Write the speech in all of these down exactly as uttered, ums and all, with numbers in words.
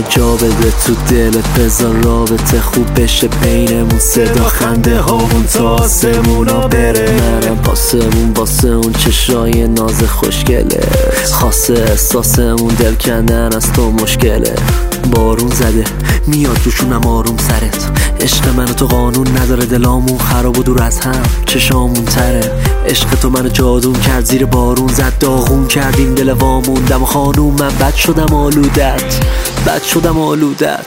جا بده تو دلت، بذار رابطه خوب بشه بینمون، صدا خنده هامون تا آسمونا بره. منم پاسمون واسه اون چشای ناز خوشگله، خاصه احساسمون دل کندن از تو مشکله. بارون زده میاد روشونم آروم سرت، عشق من تو قانون نداره، دلامون خراب و دور از هم چشامون تره. عشق تو منو جادون کرد، زیر بارون زد داغون کردیم دل واموندم و خانوم من بد شدم آلودت، بد شدم آلودت.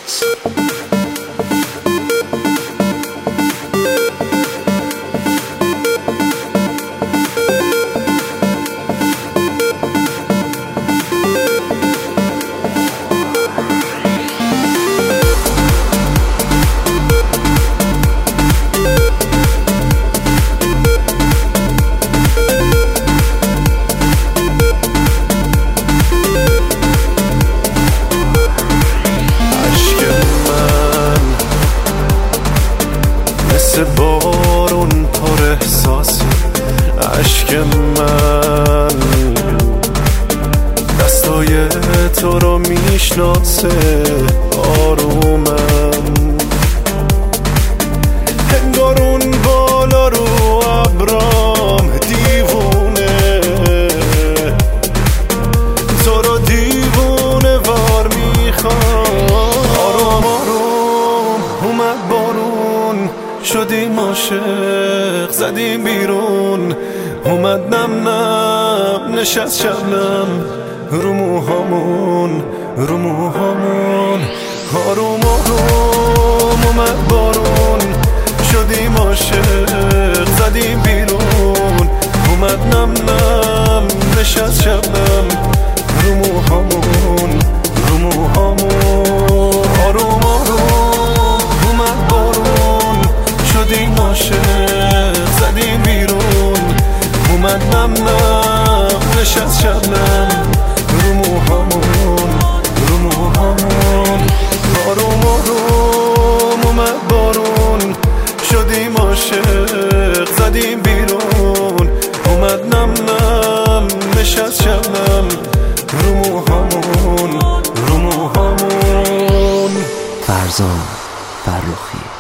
مثل بارون پر احساسی عشق من، دستای تو رو میشناسه آرومم، انگار اون بالا رو ابرام دیوونه، تو رو دیوونه وار میخوام. آروم آروم اومد بارون، شدیم عاشق زدیم بیرون، اومد نم نم نشست شبنم رو موهامون، رو موهامون. آروم آروم اومد بارون، شدیم عاشق زدیم بیرون، اومد نم نم نشست شبنم رو موهامون، رو موهامون. آروم آروم اومد بارون، شدیم عاشق زدیم بیرون، اومد نم نم نشست شبنم رو موهامون، رو موهامون. آروم آروم اومد بارون، شدیم عاشق زدیم بیرون، اومد نم نم نشست شبنم رو موهامون، رو موهامون. فرزان فرخی.